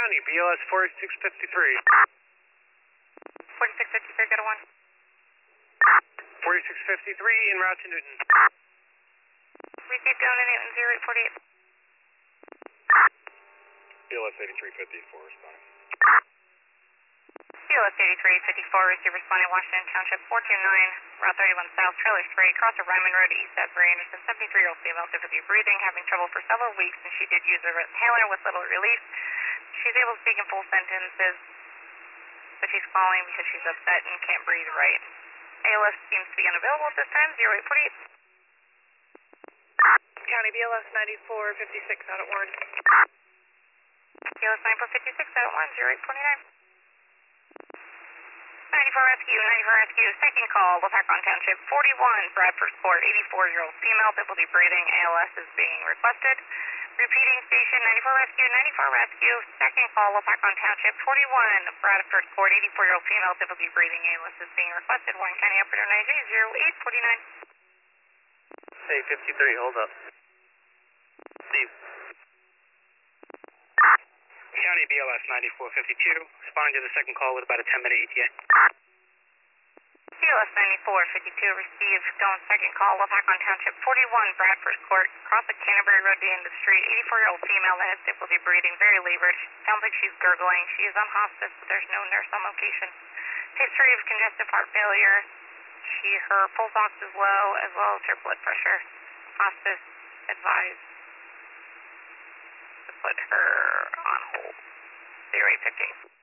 County, BLS 4653. 4653, go to 1. 4653 en route to Newton. Receive down to Newton, 0848. BLS 8354 responding. BLS 8354, receive responding Washington Township 429, Route 31 South, Trailer 3, cross of Ryman Road, East Asbury Anderson, 73-year-old female, difficulty breathing, having trouble for several weeks, and she did use a inhaler with little relief. She's able to speak in full sentences, but she's calling because she's upset and can't breathe right. ALS seems to be unavailable at this time, 0848. County BLS 9456 out at 1. BLS 9456 out at 1, 0849. 94 Rescue, second call, Lopakon Township 41, Bradford Court, 84-year-old female, difficulty breathing, ALS is being requested. Repeating station, 94 Rescue, second call, Lopakon Township 41, Bradford Court, 84-year-old female, difficulty breathing, ALS is being requested. Warren County Operator 90849. Hey, 53, hold up. Steve. County BLS 9452, responding to the second call with about a 10-minute ETA. BLS 9452, received going second call, Lopakon Township 41, Bradford Court, cross the Canterbury Road to the end of the street, 84-year-old female that has difficulty breathing, very labored. Sounds like she's gurgling. She is on hospice, but there's no nurse on location. History of congestive heart failure. Her pulse ox is low, as well as her blood pressure. Hospice advised to put her on hold. 0815.